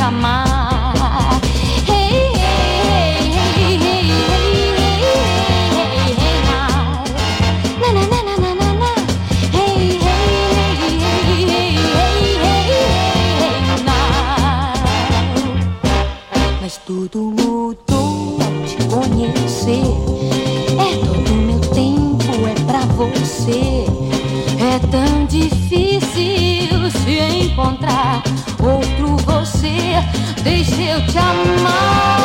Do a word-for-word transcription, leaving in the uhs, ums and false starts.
amar. Hey, hey, hey, hey, hey, hey, hey, hey, now. Na, na, na, na, na, na, na. Hey, hey, hey, hey, hey, hey, hey, hey, now. Mas tudo mudou ao te conhecer. É todo meu tempo, é pra você. É tão difícil se encontrar outro você. Deixa eu te amar.